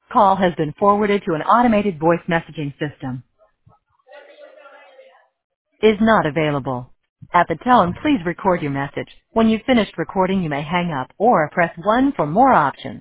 Call has been forwarded to an automated voice messaging system. Is not available. At the tone, please record your message. When you've finished recording, you may hang up or press 1 for more options.